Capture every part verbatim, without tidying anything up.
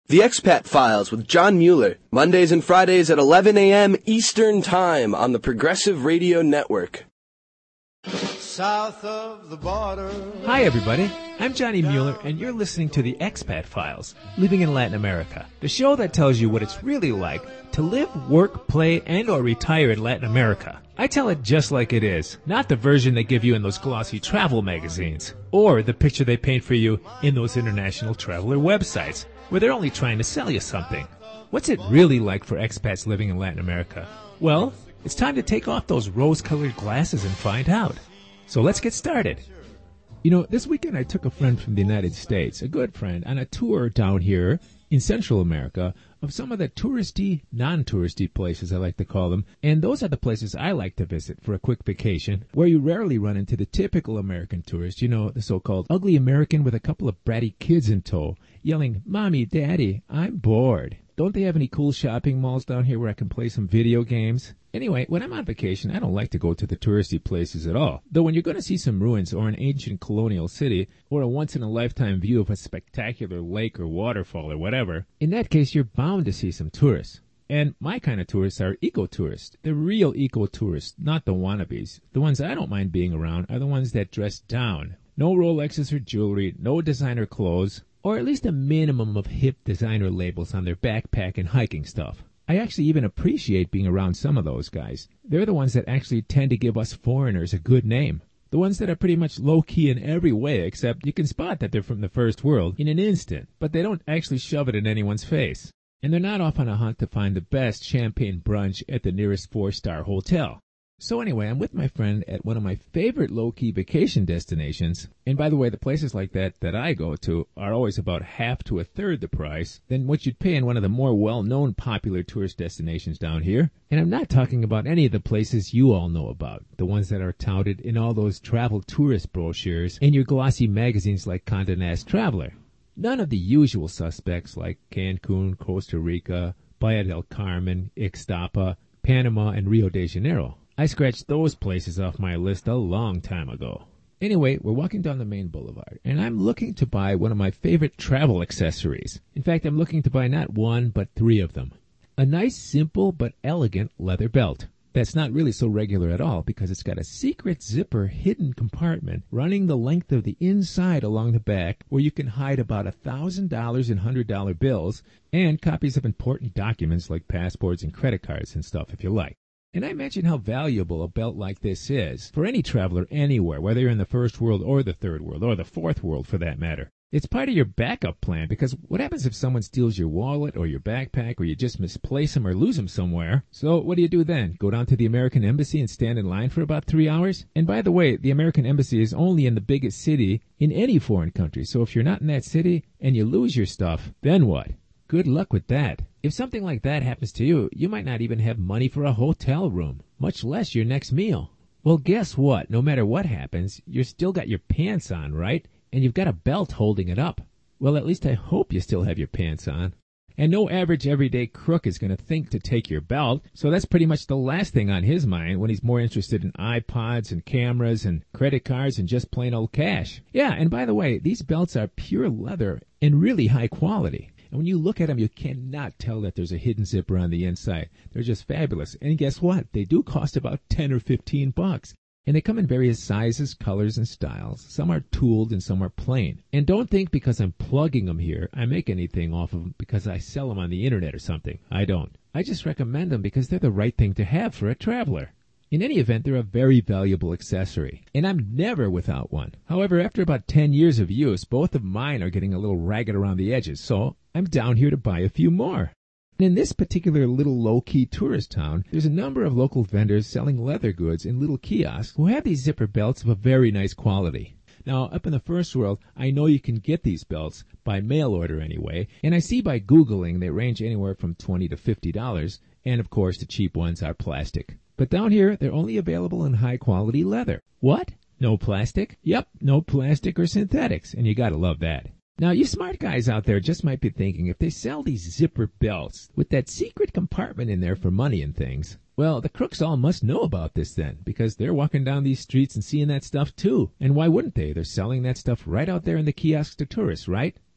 The Expat Files with John Mueller, Mondays and Fridays at eleven a.m. Eastern Time on the Progressive Radio Network. South of the border. Hi, everybody. I'm Johnny Mueller, and you're listening to The Expat Files, Living in Latin America, the show that tells you what it's really like to live, work, play, and or retire in Latin America. I tell it just like it is, not the version they give you in those glossy travel magazines, or the picture they paint for you in those international traveler websites, where they're only trying to sell you something. What's it really like for expats living in Latin America? Well, it's time to take off those rose-colored glasses and find out. So let's get started. You know, this weekend I took a friend from the United States, a good friend, on a tour down here in Central America of some of the touristy, non-touristy places, I like to call them. And those are the places I like to visit for a quick vacation, where you rarely run into the typical American tourist, you know, the so-called ugly American with a couple of bratty kids in tow, yelling, "Mommy, Daddy, I'm bored." Don't they have any cool shopping malls down here where I can play some video games? Anyway, when I'm on vacation, I don't like to go to the touristy places at all. Though when you're going to see some ruins or an ancient colonial city or a once-in-a-lifetime view of a spectacular lake or waterfall or whatever, in that case, you're bound to see some tourists. And my kind of tourists are eco-tourists, the real eco-tourists, not the wannabes. The ones I don't mind being around are the ones that dress down. No Rolexes or jewelry, no designer clothes, or at least a minimum of hip designer labels on their backpack and hiking stuff. I actually even appreciate being around some of those guys. They're the ones that actually tend to give us foreigners a good name. The ones that are pretty much low-key in every way, except you can spot that they're from the first world in an instant, but they don't actually shove it in anyone's face. And they're not off on a hunt to find the best champagne brunch at the nearest four-star hotel. So anyway, I'm with my friend at one of my favorite low-key vacation destinations. And by the way, the places like that that I go to are always about half to a third the price than what you'd pay in one of the more well-known popular tourist destinations down here. And I'm not talking about any of the places you all know about, the ones that are touted in all those travel tourist brochures in your glossy magazines like Condé Nast Traveler. None of the usual suspects like Cancun, Costa Rica, Playa del Carmen, Ixtapa, Panama, and Rio de Janeiro. I scratched those places off my list a long time ago. Anyway, we're walking down the main boulevard, and I'm looking to buy one of my favorite travel accessories. In fact, I'm looking to buy not one, but three of them. A nice, simple, but elegant leather belt. That's not really so regular at all, because it's got a secret zipper hidden compartment running the length of the inside along the back, where you can hide about a thousand dollars in hundred dollar bills, and copies of important documents like passports and credit cards and stuff if you like. And I imagine how valuable a belt like this is for any traveler anywhere, whether you're in the first world or the third world, or the fourth world for that matter. It's part of your backup plan, because what happens if someone steals your wallet or your backpack, or you just misplace them or lose them somewhere? So what do you do then? Go down to the American Embassy and stand in line for about three hours? And by the way, the American Embassy is only in the biggest city in any foreign country, so if you're not in that city and you lose your stuff, then what? Good luck with that. If something like that happens to you, you might not even have money for a hotel room, much less your next meal. Well, guess what? No matter what happens, you've still got your pants on, right? And you've got a belt holding it up. Well, at least I hope you still have your pants on. And no average everyday crook is going to think to take your belt, so that's pretty much the last thing on his mind when he's more interested in iPods and cameras and credit cards and just plain old cash. Yeah, and by the way, these belts are pure leather and really high quality. And when you look at them, you cannot tell that there's a hidden zipper on the inside. They're just fabulous. And guess what? They do cost about ten or fifteen bucks. And they come in various sizes, colors, and styles. Some are tooled and some are plain. And don't think because I'm plugging them here, I make anything off of them because I sell them on the internet or something. I don't. I just recommend them because they're the right thing to have for a traveler. In any event, they're a very valuable accessory, and I'm never without one. However, after about ten years of use, both of mine are getting a little ragged around the edges, so I'm down here to buy a few more. And in this particular little low-key tourist town, there's a number of local vendors selling leather goods in little kiosks who have these zipper belts of a very nice quality. Now, up in the first world, I know you can get these belts by mail order anyway, and I see by Googling they range anywhere from twenty to fifty dollars, and of course the cheap ones are plastic. But down here, they're only available in high-quality leather. What? No plastic? Yep, no plastic or synthetics, and you gotta love that. Now, you smart guys out there just might be thinking, if they sell these zipper belts with that secret compartment in there for money and things, well, the crooks all must know about this then, because they're walking down these streets and seeing that stuff too. And why wouldn't they? They're selling that stuff right out there in the kiosks to tourists, right?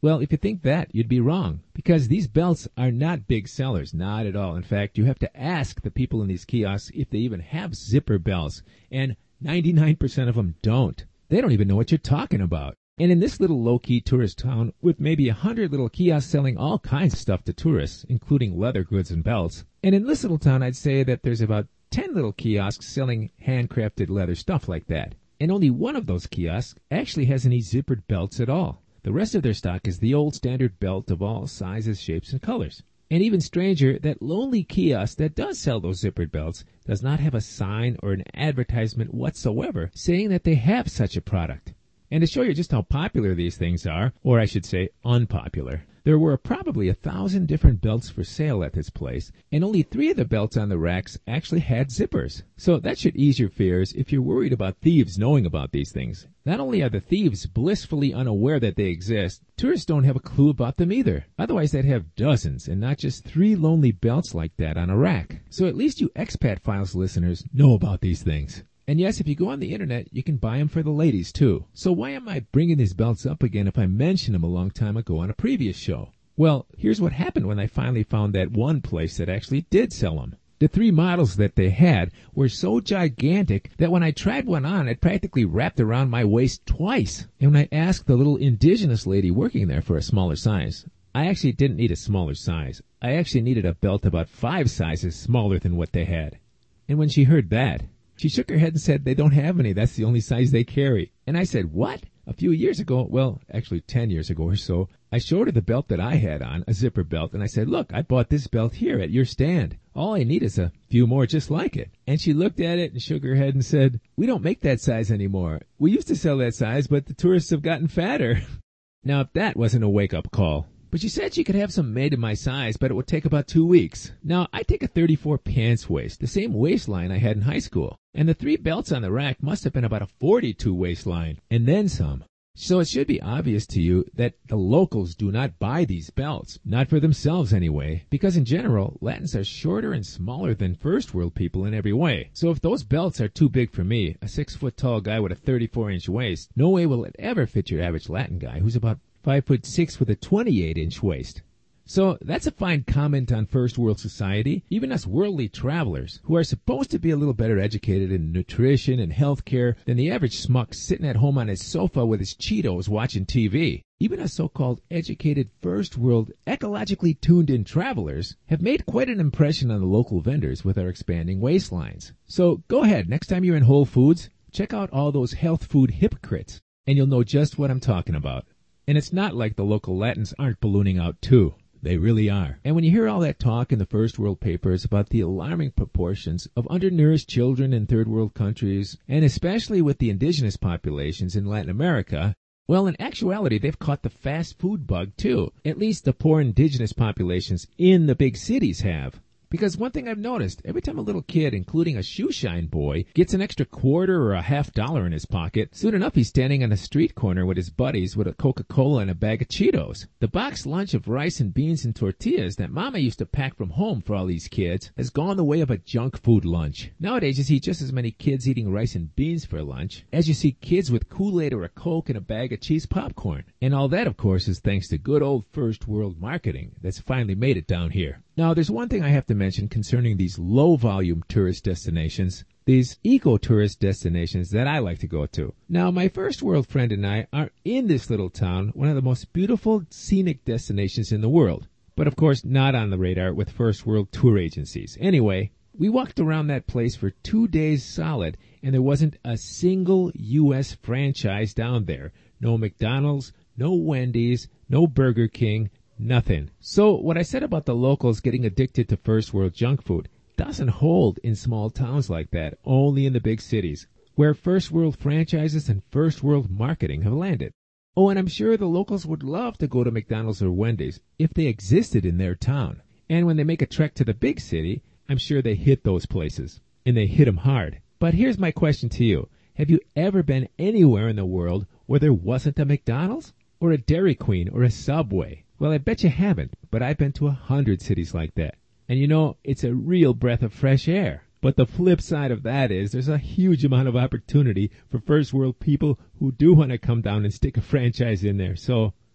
Well, if you think that, you'd be wrong, because these belts are not big sellers, not at all. In fact, you have to ask the people in these kiosks if they even have zipper belts, and ninety-nine percent of them don't. They don't even know what you're talking about. And in this little low-key tourist town with maybe a hundred little kiosks selling all kinds of stuff to tourists, including leather goods and belts, and in this little town I'd say that there's about ten little kiosks selling handcrafted leather stuff like that. And only one of those kiosks actually has any zippered belts at all. The rest of their stock is the old standard belt of all sizes, shapes, and colors. And even stranger, that lonely kiosk that does sell those zippered belts does not have a sign or an advertisement whatsoever saying that they have such a product. And to show you just how popular these things are, or I should say unpopular, there were probably a thousand different belts for sale at this place, and only three of the belts on the racks actually had zippers. So that should ease your fears if you're worried about thieves knowing about these things. Not only are the thieves blissfully unaware that they exist, tourists don't have a clue about them either. Otherwise they'd have dozens and not just three lonely belts like that on a rack. So at least you Expat Files listeners know about these things. And yes, if you go on the internet, you can buy them for the ladies, too. So why am I bringing these belts up again if I mentioned them a long time ago on a previous show? Well, here's what happened when I finally found that one place that actually did sell them. The three models that they had were so gigantic that when I tried one on, it practically wrapped around my waist twice. And when I asked the little indigenous lady working there for a smaller size, I actually didn't need a smaller size. I actually needed a belt about five sizes smaller than what they had. And when she heard that, she shook her head and said, they don't have any. That's the only size they carry. And I said, what? A few years ago, well, actually ten years ago or so, I showed her the belt that I had on, a zipper belt, and I said, look, I bought this belt here at your stand. All I need is a few more just like it. And she looked at it and shook her head and said, we don't make that size anymore. We used to sell that size, but the tourists have gotten fatter. Now, if that wasn't a wake-up call. But she said she could have some made in my size, but it would take about two weeks. Now, I take a thirty-four pants waist, the same waistline I had in high school. And the three belts on the rack must have been about a forty-two waistline, and then some. So it should be obvious to you that the locals do not buy these belts, not for themselves anyway, because in general, Latins are shorter and smaller than first world people in every way. So if those belts are too big for me, a six-foot-tall guy with a thirty-four inch waist, no way will it ever fit your average Latin guy who's about five foot six with a twenty-eight inch waist. So that's a fine comment on first world society, even us worldly travelers, who are supposed to be a little better educated in nutrition and health care than the average schmuck sitting at home on his sofa with his Cheetos watching T V. Even us so-called educated first world, ecologically tuned-in travelers have made quite an impression on the local vendors with our expanding waistlines. So go ahead, next time you're in Whole Foods, check out all those health food hypocrites, and you'll know just what I'm talking about. And it's not like the local Latins aren't ballooning out too. They really are. And when you hear all that talk in the first world papers about the alarming proportions of undernourished children in third world countries, and especially with the indigenous populations in Latin America, well, in actuality, they've caught the fast food bug too. At least the poor indigenous populations in the big cities have. Because one thing I've noticed, every time a little kid, including a shoeshine boy, gets an extra quarter or a half dollar in his pocket, soon enough he's standing on a street corner with his buddies with a Coca-Cola and a bag of Cheetos. The boxed lunch of rice and beans and tortillas that Mama used to pack from home for all these kids has gone the way of a junk food lunch. Nowadays you see just as many kids eating rice and beans for lunch as you see kids with Kool-Aid or a Coke and a bag of cheese popcorn. And all that, of course, is thanks to good old first world marketing that's finally made it down here. Now, there's one thing I have to mention concerning these low-volume tourist destinations, these eco-tourist destinations that I like to go to. Now, my first world friend and I are in this little town, one of the most beautiful scenic destinations in the world, but of course not on the radar with first world tour agencies. Anyway, we walked around that place for two days solid, and there wasn't a single U S franchise down there. No McDonald's, no Wendy's, no Burger King, nothing. So what I said about the locals getting addicted to first world junk food doesn't hold in small towns like that, only in the big cities, where first world franchises and first world marketing have landed. Oh, and I'm sure the locals would love to go to McDonald's or Wendy's if they existed in their town. And when they make a trek to the big city, I'm sure they hit those places, and they hit them hard. But here's my question to you. Have you ever been anywhere in the world where there wasn't a McDonald's, or a Dairy Queen, or a Subway? Well, I bet you haven't, but I've been to a hundred cities like that. And you know, it's a real breath of fresh air. But the flip side of that is there's a huge amount of opportunity for first world people who do want to come down and stick a franchise in there. So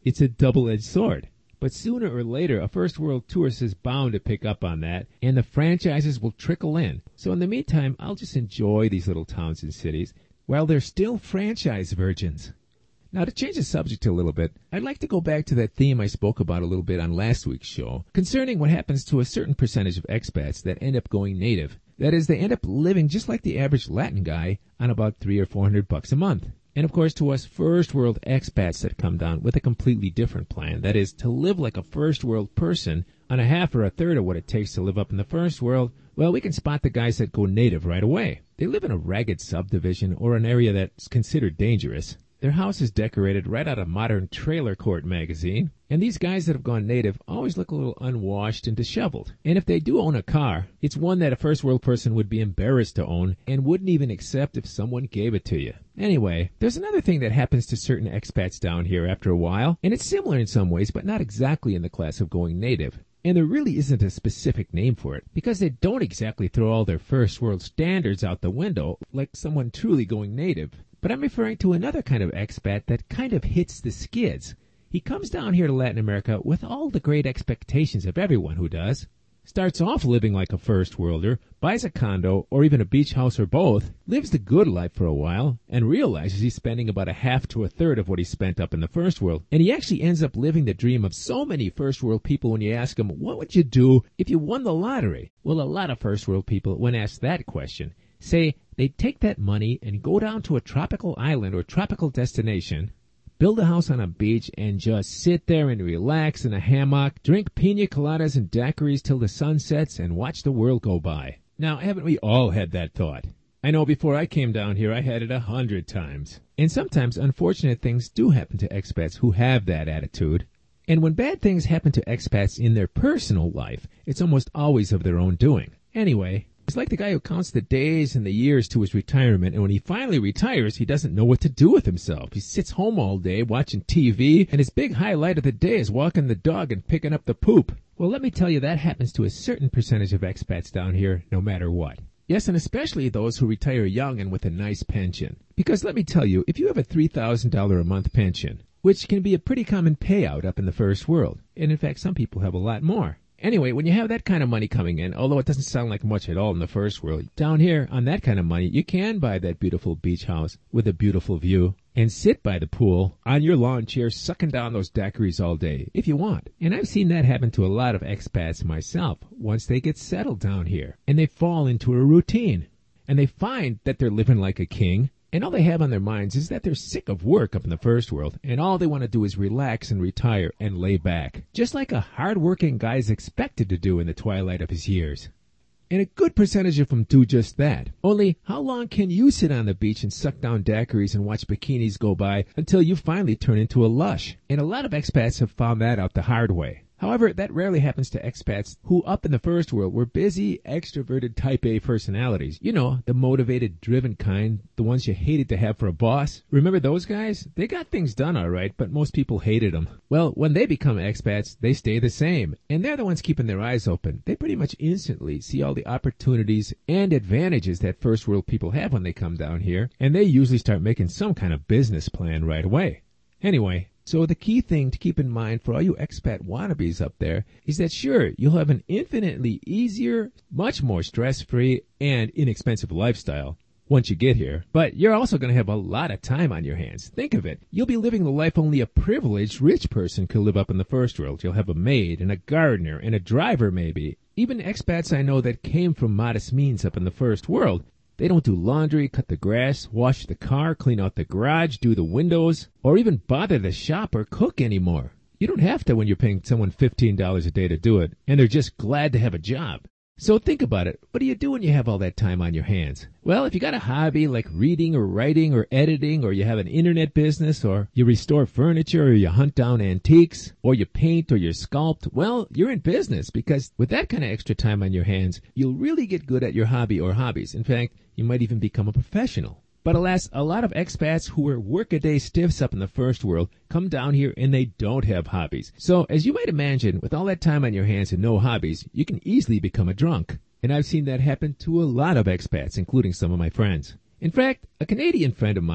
it's a double-edged sword. But sooner or later, a first world tourist is bound to pick up on that, and the franchises will trickle in. So in the meantime, I'll just enjoy these little towns and cities while they're still franchise virgins. Now, to change the subject a little bit, I'd like to go back to that theme I spoke about a little bit on last week's show concerning what happens to a certain percentage of expats that end up going native. That is, they end up living just like the average Latin guy on about three or four hundred bucks a month. And of course, to us first world expats that come down with a completely different plan, that is, to live like a first world person on a half or a third of what it takes to live up in the first world, well, we can spot the guys that go native right away. They live in a ragged subdivision or an area that's considered dangerous. Their house is decorated right out of Modern Trailer Court magazine, and these guys that have gone native always look a little unwashed and disheveled. And if they do own a car, it's one that a first world person would be embarrassed to own and wouldn't even accept if someone gave it to you. Anyway, there's another thing that happens to certain expats down here after a while, and it's similar in some ways, but not exactly in the class of going native. And there really isn't a specific name for it, because they don't exactly throw all their first world standards out the window like someone truly going native. But I'm referring to another kind of expat that kind of hits the skids. He comes down here to Latin America with all the great expectations of everyone who does. Starts off living like a first worlder, buys a condo or even a beach house or both, lives the good life for a while, and realizes he's spending about a half to a third of what he spent up in the first world. And he actually ends up living the dream of so many first world people when you ask them, what would you do if you won the lottery? Well, a lot of first world people, when asked that question, say they'd take that money and go down to a tropical island or tropical destination, build a house on a beach, and just sit there and relax in a hammock, drink pina coladas and daiquiris till the sun sets, and watch the world go by. Now, haven't we all had that thought? I know before I came down here, I had it a hundred times. And sometimes unfortunate things do happen to expats who have that attitude. And when bad things happen to expats in their personal life, it's almost always of their own doing. Anyway, it's like the guy who counts the days and the years to his retirement, and when he finally retires, he doesn't know what to do with himself. He sits home all day watching T V, and his big highlight of the day is walking the dog and picking up the poop. Well, let me tell you, that happens to a certain percentage of expats down here, no matter what. Yes, and especially those who retire young and with a nice pension. Because let me tell you, if you have a three thousand dollars a month pension, which can be a pretty common payout up in the first world, and in fact some people have a lot more. Anyway, when you have that kind of money coming in, although it doesn't sound like much at all in the first world, down here on that kind of money, you can buy that beautiful beach house with a beautiful view and sit by the pool on your lawn chair sucking down those daiquiris all day if you want. And I've seen that happen to a lot of expats myself once they get settled down here and they fall into a routine and they find that they're living like a king. And all they have on their minds is that they're sick of work up in the first world, and all they want to do is relax and retire and lay back, just like a hard-working guy is expected to do in the twilight of his years. And a good percentage of them do just that. Only, how long can you sit on the beach and suck down daiquiris and watch bikinis go by until you finally turn into a lush? And a lot of expats have found that out the hard way. However, that rarely happens to expats who up in the first world were busy, extroverted type A personalities. You know, the motivated, driven kind, the ones you hated to have for a boss. Remember those guys? They got things done all right, but most people hated them. Well, when they become expats, they stay the same. And they're the ones keeping their eyes open. They pretty much instantly see all the opportunities and advantages that first world people have when they come down here, and they usually start making some kind of business plan right away. Anyway, so the key thing to keep in mind for all you expat wannabes up there is that sure, you'll have an infinitely easier, much more stress-free, and inexpensive lifestyle once you get here, but you're also going to have a lot of time on your hands. Think of it. You'll be living the life only a privileged rich person could live up in the first world. You'll have a maid and a gardener and a driver maybe. Even expats I know that came from modest means up in the first world, they don't do laundry, cut the grass, wash the car, clean out the garage, do the windows, or even bother to shop or cook anymore. You don't have to when you're paying someone fifteen dollars a day to do it, and they're just glad to have a job. So think about it. What do you do when you have all that time on your hands? Well, if you got a hobby like reading or writing or editing, or you have an internet business, or you restore furniture, or you hunt down antiques, or you paint or you sculpt, well, you're in business, because with that kind of extra time on your hands, you'll really get good at your hobby or hobbies. In fact, you might even become a professional. But alas, a lot of expats who are workaday stiffs up in the first world come down here and they don't have hobbies. So, as you might imagine, with all that time on your hands and no hobbies, you can easily become a drunk. And I've seen that happen to a lot of expats, including some of my friends. In fact, a Canadian friend of mine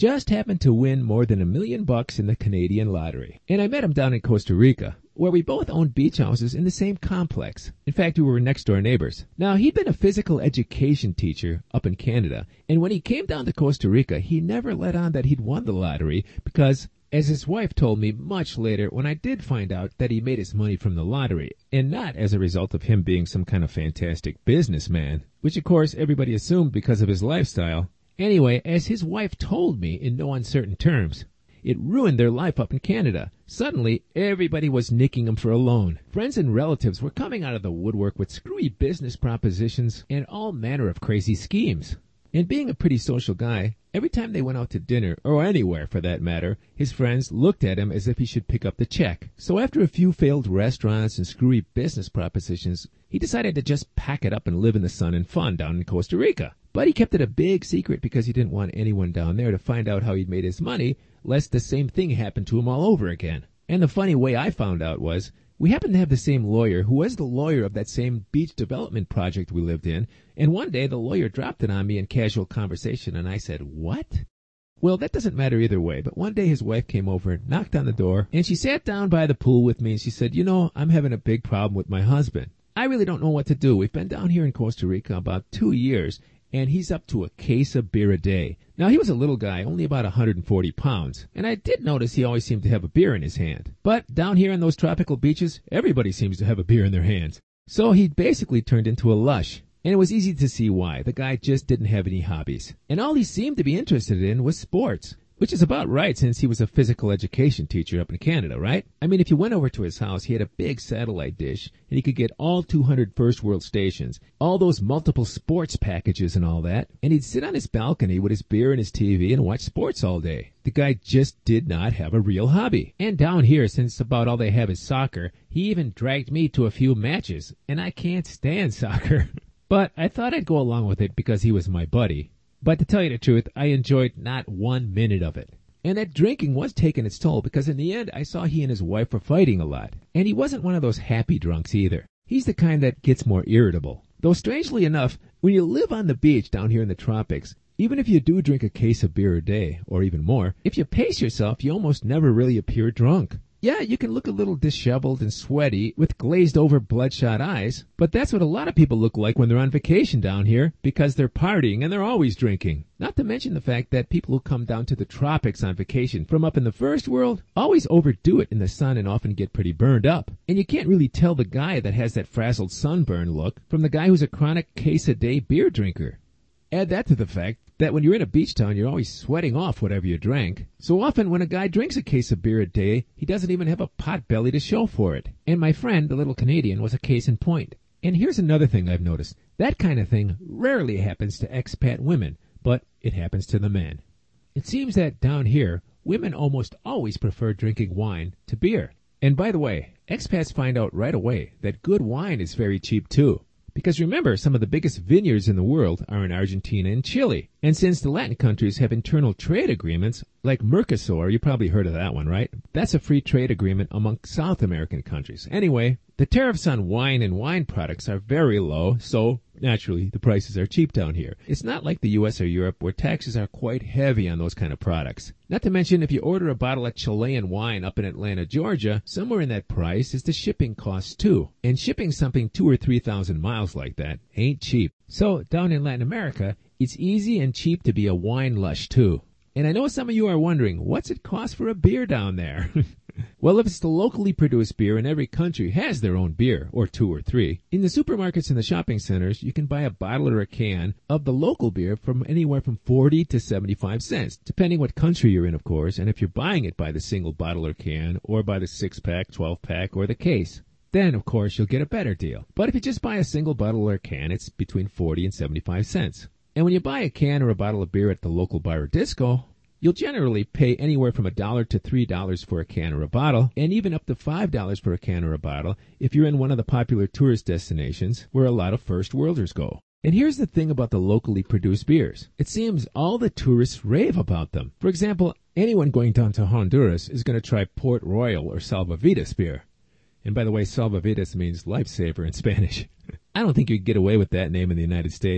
just happened to win more than a million bucks in the Canadian lottery. And I met him down in Costa Rica, where we both owned beach houses in the same complex. In fact, we were next-door neighbors. Now, he'd been a physical education teacher up in Canada, and when he came down to Costa Rica, he never let on that he'd won the lottery because, as his wife told me much later when I did find out that he made his money from the lottery, and not as a result of him being some kind of fantastic businessman, which of course everybody assumed because of his lifestyle. Anyway, as his wife told me in no uncertain terms, it ruined their life up in Canada. Suddenly, everybody was nicking them for a loan. Friends and relatives were coming out of the woodwork with screwy business propositions and all manner of crazy schemes. And being a pretty social guy, every time they went out to dinner, or anywhere for that matter, his friends looked at him as if he should pick up the check. So after a few failed restaurants and screwy business propositions, he decided to just pack it up and live in the sun and fun down in Costa Rica. But he kept it a big secret because he didn't want anyone down there to find out how he'd made his money, lest the same thing happened to him all over again. And the funny way I found out was, we happened to have the same lawyer who was the lawyer of that same beach development project we lived in, and one day the lawyer dropped it on me in casual conversation, and I said, "What?" Well, that doesn't matter either way, but one day his wife came over, knocked on the door, and she sat down by the pool with me, and she said, "You know, I'm having a big problem with my husband. I really don't know what to do. We've been down here in Costa Rica about two years, and he's up to a case of beer a day." Now, he was a little guy, only about one hundred forty pounds, and I did notice he always seemed to have a beer in his hand. But down here on those tropical beaches, everybody seems to have a beer in their hands. So he basically turned into a lush, and it was easy to see why. The guy just didn't have any hobbies, and all he seemed to be interested in was sports. Which is about right since he was a physical education teacher up in Canada, right? I mean, if you went over to his house, he had a big satellite dish, and he could get all two hundred first world stations, all those multiple sports packages and all that, and he'd sit on his balcony with his beer and his T V and watch sports all day. The guy just did not have a real hobby. And down here, since about all they have is soccer, he even dragged me to a few matches, and I can't stand soccer. But I thought I'd go along with it because he was my buddy. But to tell you the truth, I enjoyed not one minute of it. And that drinking was taking its toll because in the end, I saw he and his wife were fighting a lot. And he wasn't one of those happy drunks either. He's the kind that gets more irritable. Though strangely enough, when you live on the beach down here in the tropics, even if you do drink a case of beer a day, or even more, if you pace yourself, you almost never really appear drunk. Yeah, you can look a little disheveled and sweaty with glazed-over bloodshot eyes, but that's what a lot of people look like when they're on vacation down here because they're partying and they're always drinking. Not to mention the fact that people who come down to the tropics on vacation from up in the first world always overdo it in the sun and often get pretty burned up. And you can't really tell the guy that has that frazzled sunburn look from the guy who's a chronic case-a-day beer drinker. Add that to the fact that when you're in a beach town, you're always sweating off whatever you drank. So often when a guy drinks a case of beer a day, he doesn't even have a pot belly to show for it. And my friend, the little Canadian, was a case in point. And here's another thing I've noticed. That kind of thing rarely happens to expat women, but it happens to the men. It seems that down here, women almost always prefer drinking wine to beer. And by the way, expats find out right away that good wine is very cheap too. Because remember, some of the biggest vineyards in the world are in Argentina and Chile. And since the Latin countries have internal trade agreements, like Mercosur, you probably heard of that one, right? That's a free trade agreement among South American countries. Anyway, the tariffs on wine and wine products are very low, so naturally the prices are cheap down here. It's not like the U S or Europe where taxes are quite heavy on those kind of products. Not to mention, if you order a bottle of Chilean wine up in Atlanta, Georgia, somewhere in that price is the shipping costs too. And shipping something two or three thousand miles like that ain't cheap. So down in Latin America, it's easy and cheap to be a wine lush too. And I know some of you are wondering, what's it cost for a beer down there? Well, if it's the locally produced beer, and every country has their own beer, or two or three, in the supermarkets and the shopping centers, you can buy a bottle or a can of the local beer from anywhere from forty to seventy-five cents, depending what country you're in, of course, and if you're buying it by the single bottle or can, or by the six-pack, twelve-pack, or the case. Then, of course, you'll get a better deal. But if you just buy a single bottle or can, it's between forty and seventy-five cents. And when you buy a can or a bottle of beer at the local bar or disco, you'll generally pay anywhere from a dollar to three dollars for a can or a bottle, and even up to five dollars for a can or a bottle if you're in one of the popular tourist destinations where a lot of first worlders go. And here's the thing about the locally produced beers. It seems all the tourists rave about them. For example, anyone going down to Honduras is going to try Port Royal or Salvavidas beer. And by the way, Salvavidas means lifesaver in Spanish. I don't think you'd get away with that name in the United States.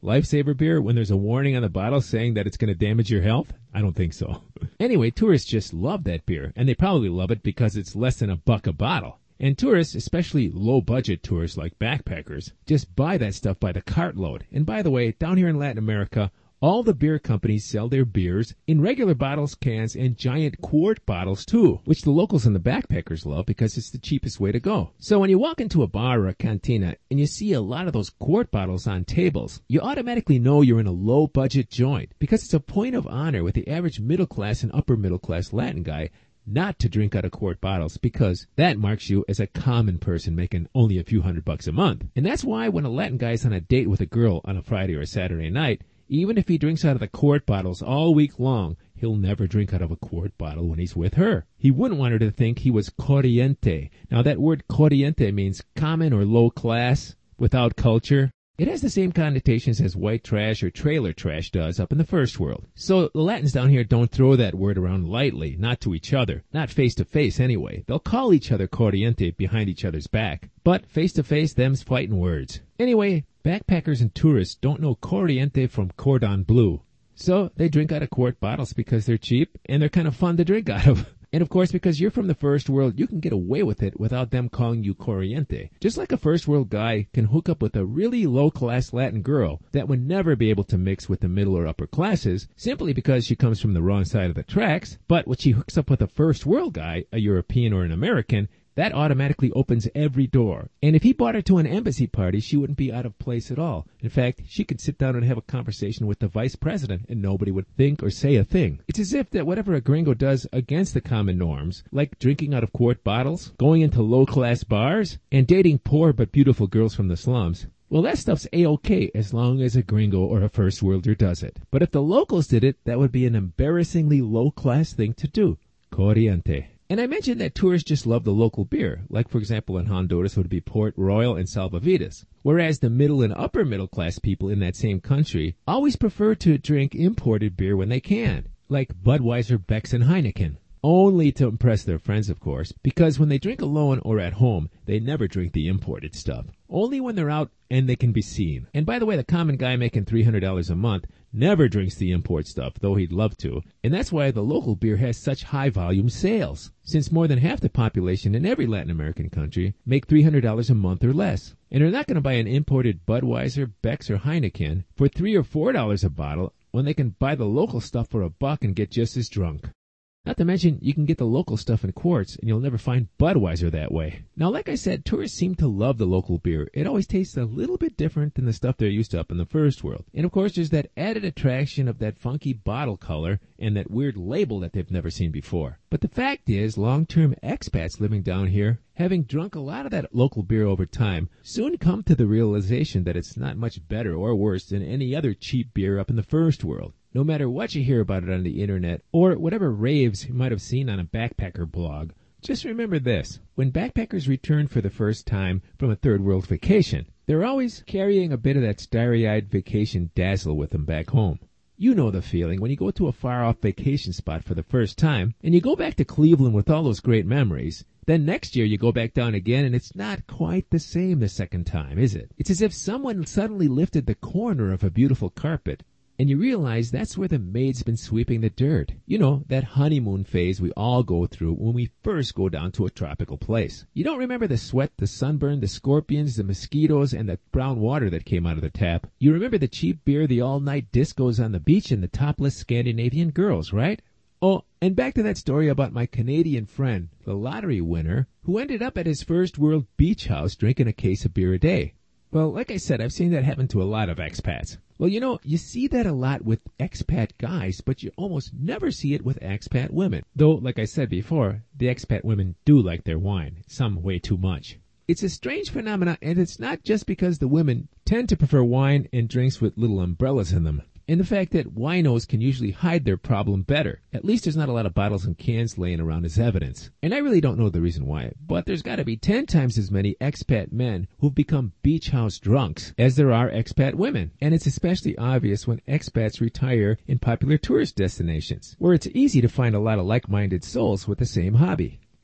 Lifesaver beer when there's a warning on the bottle saying that it's going to damage your health? I don't think so. Anyway, tourists just love that beer, and they probably love it because it's less than a buck a bottle. And tourists, especially low-budget tourists like backpackers, just buy that stuff by the cartload. And by the way, down here in Latin America, all the beer companies sell their beers in regular bottles, cans, and giant quart bottles too, which the locals and the backpackers love because it's the cheapest way to go. So when you walk into a bar or a cantina and you see a lot of those quart bottles on tables, you automatically know you're in a low-budget joint because it's a point of honor with the average middle-class and upper-middle-class Latin guy not to drink out of quart bottles because that marks you as a common person making only a few hundred bucks a month. And that's why when a Latin guy is on a date with a girl on a Friday or a Saturday night, even if he drinks out of the quart bottles all week long, he'll never drink out of a quart bottle when he's with her. He wouldn't want her to think he was corriente. Now that word corriente means common or low class, without culture. It has the same connotations as white trash or trailer trash does up in the first world. So the Latins down here don't throw that word around lightly, not to each other. Not face to face anyway. They'll call each other corriente behind each other's back. But face to face, them's fighting words. Anyway, backpackers and tourists don't know corriente from cordon bleu. So they drink out of quart bottles because they're cheap and they're kind of fun to drink out of. And of course, because you're from the first world, you can get away with it without them calling you corriente. Just like a first world guy can hook up with a really low-class Latin girl that would never be able to mix with the middle or upper classes simply because she comes from the wrong side of the tracks. But when she hooks up with a first world guy, a European or an American, that automatically opens every door. And if he brought her to an embassy party, she wouldn't be out of place at all. In fact, she could sit down and have a conversation with the vice president and nobody would think or say a thing. It's as if that whatever a gringo does against the common norms, like drinking out of quart bottles, going into low-class bars, and dating poor but beautiful girls from the slums, well, that stuff's A-okay as long as a gringo or a first worlder does it. But if the locals did it, that would be an embarrassingly low-class thing to do. Corriente. And I mentioned that tourists just love the local beer, like for example in Honduras would be Port Royal and Salvavidas, whereas the middle and upper middle class people in that same country always prefer to drink imported beer when they can, like Budweiser, Beck's, and Heineken. Only to impress their friends, of course, because when they drink alone or at home, they never drink the imported stuff. Only when they're out and they can be seen. And by the way, the common guy making three hundred dollars a month never drinks the import stuff, though he'd love to. And that's why the local beer has such high volume sales, since more than half the population in every Latin American country make three hundred dollars a month or less. And they're not going to buy an imported Budweiser, Beck's, or Heineken for three or four dollars a bottle when they can buy the local stuff for a buck and get just as drunk. Not to mention, you can get the local stuff in quarts, and you'll never find Budweiser that way. Now, like I said, tourists seem to love the local beer. It always tastes a little bit different than the stuff they're used to up in the first world. And of course, there's that added attraction of that funky bottle color and that weird label that they've never seen before. But the fact is, long-term expats living down here, having drunk a lot of that local beer over time, soon come to the realization that it's not much better or worse than any other cheap beer up in the first world. No matter what you hear about it on the internet or whatever raves you might have seen on a backpacker blog, just remember this. When backpackers return for the first time from a third world vacation, they're always carrying a bit of that starry-eyed vacation dazzle with them back home. You know the feeling when you go to a far-off vacation spot for the first time and you go back to Cleveland with all those great memories. Then next year you go back down again and it's not quite the same the second time, is it? It's as if someone suddenly lifted the corner of a beautiful carpet and you realize that's where the maid's been sweeping the dirt. You know, that honeymoon phase we all go through when we first go down to a tropical place. You don't remember the sweat, the sunburn, the scorpions, the mosquitoes, and the brown water that came out of the tap. You remember the cheap beer, the all-night discos on the beach, and the topless Scandinavian girls, right? Oh, and back to that story about my Canadian friend, the lottery winner, who ended up at his first world beach house drinking a case of beer a day. Well, like I said, I've seen that happen to a lot of expats. Well, you know, you see that a lot with expat guys, but you almost never see it with expat women. Though, like I said before, the expat women do like their wine, some way too much. It's a strange phenomenon, and it's not just because the women tend to prefer wine and drinks with little umbrellas in them. And the fact that winos can usually hide their problem better. At least there's not a lot of bottles and cans laying around as evidence. And I really don't know the reason why, but there's got to be ten times as many expat men who've become beach house drunks as there are expat women. And it's especially obvious when expats retire in popular tourist destinations, where it's easy to find a lot of like-minded souls with the same hobby.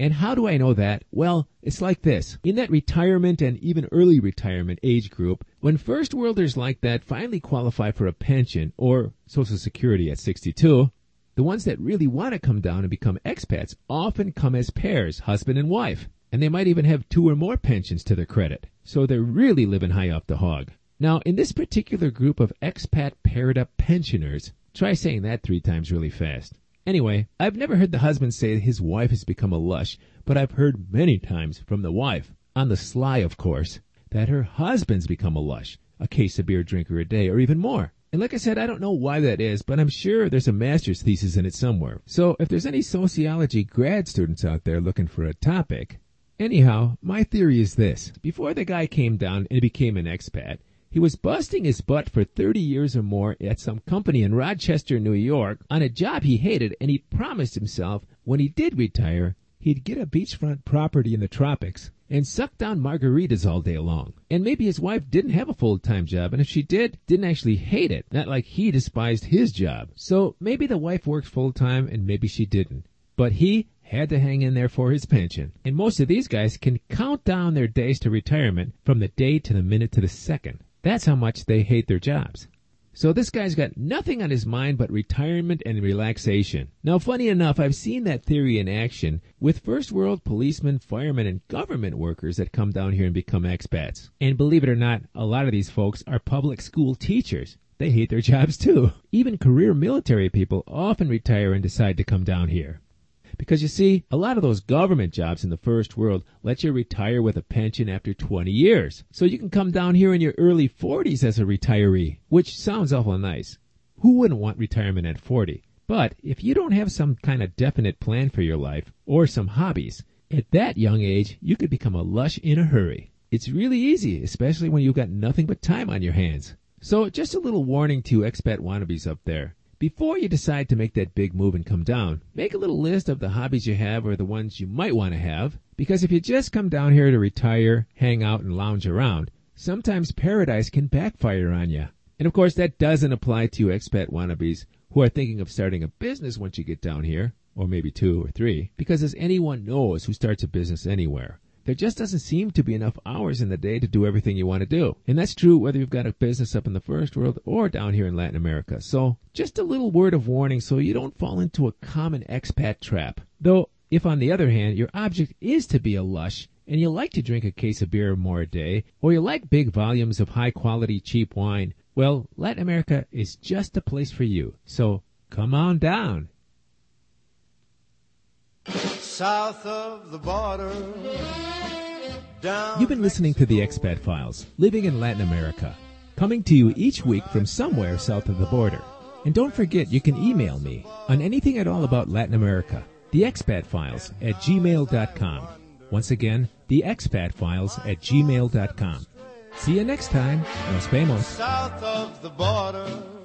And how do I know that? Well, it's like this. In that retirement and even early retirement age group, when first worlders like that finally qualify for a pension or Social Security at sixty-two, the ones that really want to come down and become expats often come as pairs, husband and wife. And they might even have two or more pensions to their credit. So they're really living high off the hog. Now, in this particular group of expat paired-up pensioners, try saying that three times really fast. Anyway, I've never heard the husband say his wife has become a lush, but I've heard many times from the wife, on the sly of course, that her husband's become a lush, a case of beer drinker a day or even more. And like I said, I don't know why that is, but I'm sure there's a master's thesis in it somewhere. So if there's any sociology grad students out there looking for a topic, anyhow, my theory is this. Before the guy came down and became an expat, he was busting his butt for thirty years or more at some company in Rochester, New York, on a job he hated, and he promised himself when he did retire, he'd get a beachfront property in the tropics and suck down margaritas all day long. And maybe his wife didn't have a full-time job, and if she did, didn't actually hate it, not like he despised his job. So maybe the wife worked full-time, and maybe she didn't. But he had to hang in there for his pension. And most of these guys can count down their days to retirement from the day to the minute to the second. That's how much they hate their jobs. So this guy's got nothing on his mind but retirement and relaxation. Now, funny enough, I've seen that theory in action with first world policemen, firemen, and government workers that come down here and become expats. And believe it or not, a lot of these folks are public school teachers. They hate their jobs too. Even career military people often retire and decide to come down here. Because you see, a lot of those government jobs in the first world let you retire with a pension after twenty years. So you can come down here in your early forties as a retiree, which sounds awful nice. Who wouldn't want retirement at forty? But if you don't have some kind of definite plan for your life or some hobbies, at that young age, you could become a lush in a hurry. It's really easy, especially when you've got nothing but time on your hands. So just a little warning to you expat wannabes up there. Before you decide to make that big move and come down, make a little list of the hobbies you have or the ones you might want to have, because if you just come down here to retire, hang out, and lounge around, sometimes paradise can backfire on you. And of course, that doesn't apply to you expat wannabes who are thinking of starting a business once you get down here, or maybe two or three, because as anyone knows who starts a business anywhere, there just doesn't seem to be enough hours in the day to do everything you want to do. And that's true whether you've got a business up in the first world or down here in Latin America. So just a little word of warning so you don't fall into a common expat trap. Though, if on the other hand, your object is to be a lush and you like to drink a case of beer or more a day, or you like big volumes of high-quality cheap wine, well, Latin America is just the place for you. So come on down. South of the border. Down You've been listening to the Expat Files, living in Latin America, coming to you each week from somewhere south of the border. And don't forget, you can email me on anything at all about Latin America, the expat files at gmail dot com. Once again, the expat files at gmail dot com. See you next time. Nos vemos. South of the border.